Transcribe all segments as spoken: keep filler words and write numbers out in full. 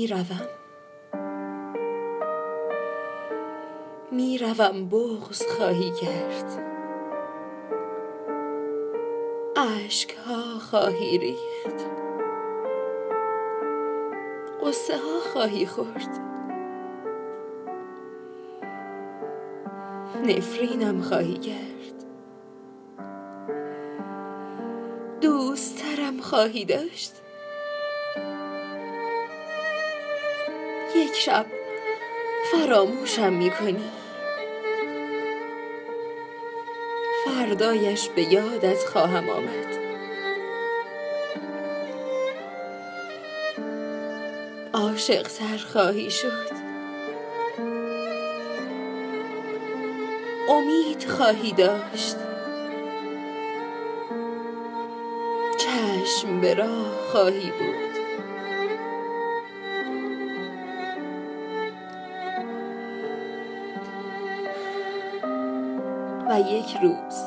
می روم می روم بغض خواهی کرد، اشک ها خواهی ریخت، غصه ها خواهی خورد، نفرینم خواهی کرد، دوسترم خواهی داشت. یک شب فراموشم می کنی، فردایش به یادت خواهم آمد. عاشق تر خواهی شد، امید خواهی داشت، چشم به راه خواهی بود. و یک روز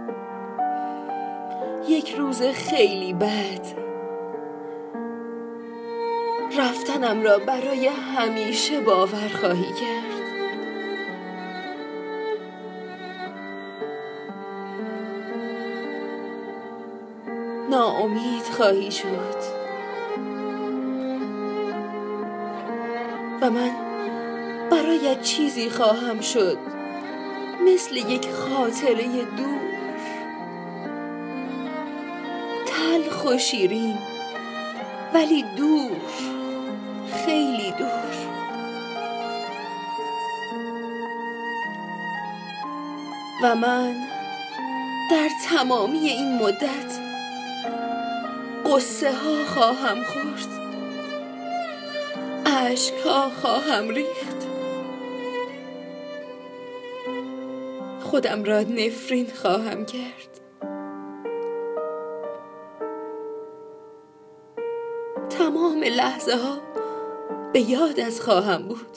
یک روز خیلی بد رفتنم را برای همیشه باور خواهی کرد. ناامید خواهی شد و من برایت چیزی خواهم شد مثل یک خاطره دور، تلخ و شیرین، ولی دور، خیلی دور. و من در تمامی این مدت قصه ها خواهم خورد، اشک ها خواهم ریخت، خودم را نفرین خواهم کرد. تمام لحظه ها به یادت خواهم بود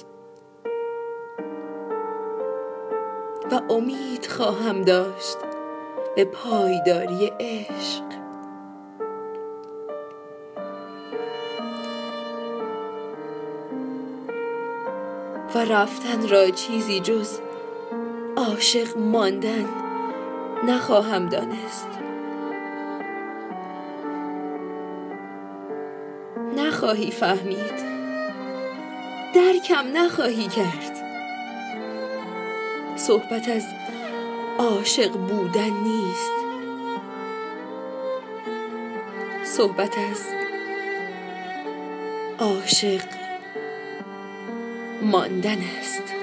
و امید خواهم داشت به پایداری عشق. و رفتن را چیزی جز عاشق ماندن نخواهم دانست. نخواهی فهمید، درکم نخواهی کرد. صحبت از عاشق بودن نیست، صحبت از عاشق ماندن است.